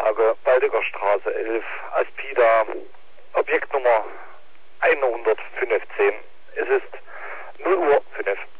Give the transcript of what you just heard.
Anlage Waldecker Straße 11, Aspida, Objektnummer 115. Es ist 0 Uhr 5.